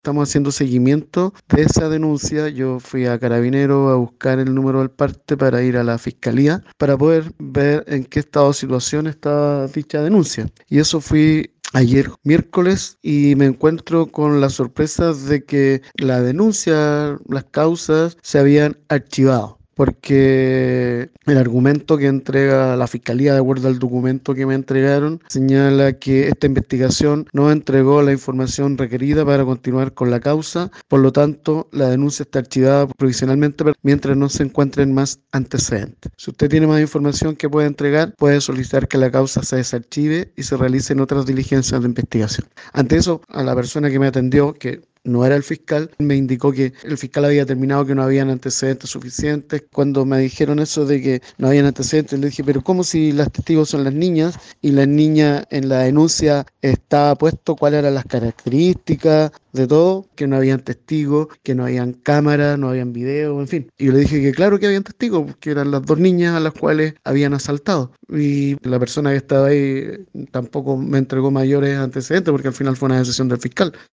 Estamos haciendo seguimiento de esa denuncia. Yo fui a Carabineros a buscar el número del parte para ir a la fiscalía para poder ver en qué estado de situación está dicha denuncia. Y eso fui ayer miércoles y me encuentro con la sorpresa de que la denuncia, las causas se habían archivado. Porque el argumento que entrega la fiscalía, de acuerdo al documento que me entregaron, señala que esta investigación no entregó la información requerida para continuar con la causa, por lo tanto, la denuncia está archivada provisionalmente mientras no se encuentren más antecedentes. Si usted tiene más información que puede entregar, puede solicitar que la causa se desarchive y se realicen otras diligencias de investigación. Ante eso, a la persona que me atendió, que no era el fiscal, me indicó que el fiscal había determinado que no habían antecedentes suficientes. Cuando me dijeron eso de que no habían antecedentes, le dije, pero ¿cómo si las testigos son las niñas? Y las niñas en la denuncia estaba puesto cuáles eran las características de todo, que no habían testigos, que no habían cámaras, no habían video, en fin. Y yo le dije que claro que habían testigos, porque eran las dos niñas a las cuales habían asaltado. Y la persona que estaba ahí tampoco me entregó mayores antecedentes, porque al final fue una decisión del fiscal.